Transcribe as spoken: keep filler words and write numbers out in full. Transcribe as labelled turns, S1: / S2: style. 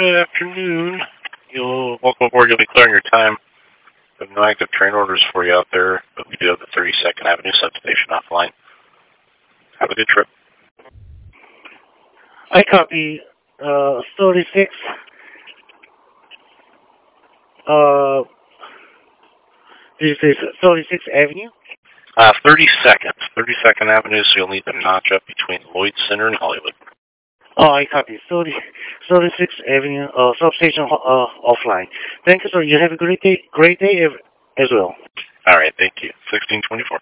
S1: Good afternoon. You'll welcome aboard. You'll be clearing your time. We have no active train orders for you out there, but we do have the thirty-second Avenue substation offline. Have a good trip.
S2: I copy. Uh, thirty-six. Uh, this is thirty-sixth Avenue.
S1: Uh, thirty-second. thirty-second Avenue, so you'll need to notch up between Lloyd Center and Hollywood.
S2: Oh, I copy. thirty, thirty-sixth Avenue, uh, substation uh, offline. Thank you, sir. You have a great day, great day as well.
S1: All right, thank you. sixteen twenty-four.